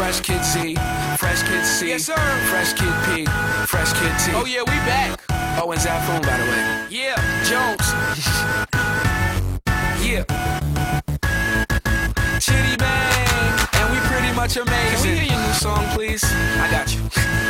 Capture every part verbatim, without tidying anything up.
Fresh Kid Z, Fresh Kid C, Yes, sir. Fresh Kid P, Fresh Kid T. Oh yeah, we back. Oh, and Zafoon, by the way. Yeah, Jones. Yeah. Chitty Bang, and we pretty much amazing. Can we hear your new song, please? I got you.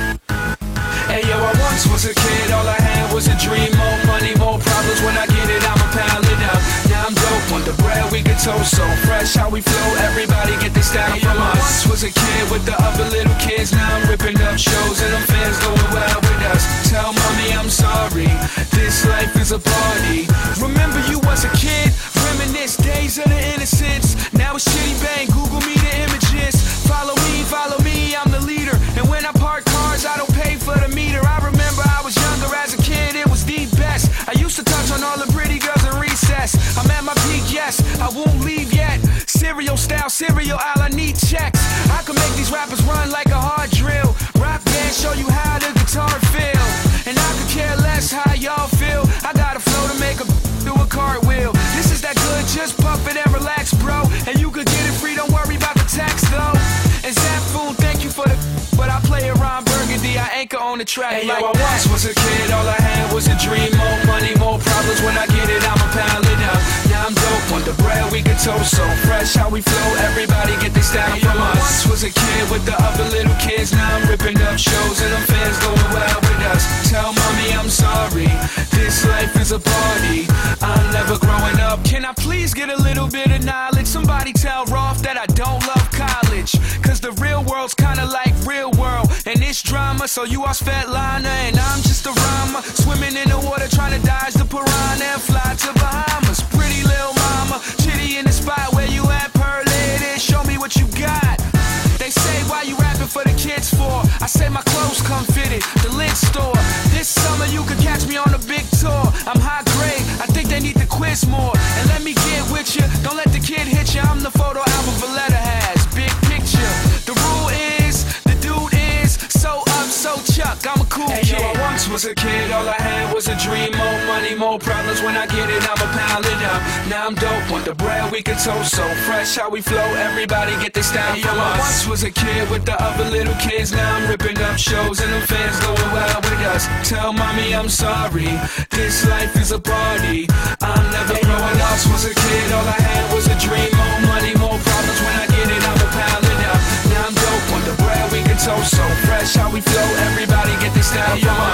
Hey yo, I once was a kid, all I had was a dream. More money, more problems, when I get it, I'ma pound it up. Now I'm dope on the bread, we get toast so fresh. How we flow, everybody get this style Hey, from yo, I us. once Was a kid with the other little kids, now I'm ripping up shows and them fans going wild with us. Tell mommy I'm sorry, this life is a party. Remember you was a kid, reminisce days of the innocence. Now it's Chitty Bang, Google me the images. Follow me, follow me, I'm the leader. And when I park cars, I don't pay for the meter. I remember I was younger as a kid, it was the best. I used to touch on all the pretty girls in recess. I'm at my peak, yes, I won't leave yet. Cereal style, cereal aisle, I need checks. I can make these rappers run like a hard drill. Rock band, show you how the guitar feel. And I could care less how y'all feel. I got a flow to make a do a cartwheel. This is that good, just pump it and relax, bro. And you could get it free, don't worry about the tax, though. And Zafoon, thank you for the but I play around Burgundy, I anchor on the track. Hey, like yo, I once was a kid, all I had was a dream. More money, more problems, when I get it, I'ma pound it up. Now I'm dope on the bread, we get toast so fresh. How we flow, everybody get this style hey, from yo, us. I once was a kid with the other little kids, now I'm ripping up shows and them fans going wild with us. Tell mommy I'm sorry, this life is a party. I'm never growing up. Can I please get a little bit of knowledge? Somebody tell Rolf that I don't love college, cause the real world's kinda like real world, and it's drama. So you are Svetlana and I'm just a rhymer, swimming in the water trying to dodge the piranha and fly to Bahamas. Pretty little mama, Chitty in the spot where you at, Pearl Lady, show me what you got. They say why you rapping for the kids for? I say my clothes come fitted, the lint store. This summer you could catch me on a big tour. I'm high grade, I think they need to quiz more. And let me get with you, don't let the kid hit you. I'm the photo album Valletta has, big picture. The rule is, the dude is so up, so Chuck, I'm a cool hey, kid. Yo, I once was a kid, all I had was a dream. More money, more problems, when I get it, I'ma pound it up. Now I'm dope on the bread, we can toast so fresh. How we flow, everybody get this style hey, from yo, us. I once was a kid with the other little kids, now I'm ripping up shows and them fans going wild with us. Tell mommy I'm sorry, this life is a party. I'm never hey, growing up. Was a kid, all I had was a dream. More money, more problems, when I get it, I'ma pound it up. Now I'm dope on the bread, we can toast so fresh. How we flow, everybody get this style from us.